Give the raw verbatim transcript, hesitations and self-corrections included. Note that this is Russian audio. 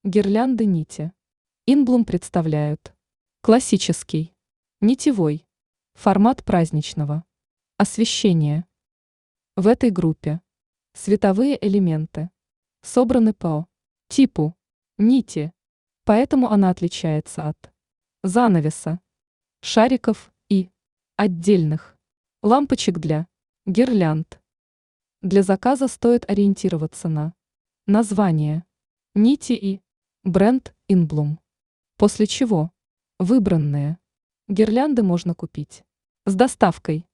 Гирлянды нити. Инблум представляют классический, нитевой, формат праздничного, освещение. В этой группе световые элементы собраны по типу нити, поэтому она отличается от занавеса, шариков и отдельных лампочек для гирлянд. Для заказа стоит ориентироваться на название нити и бренд Инблум, после чего выбранные гирлянды можно купить с доставкой.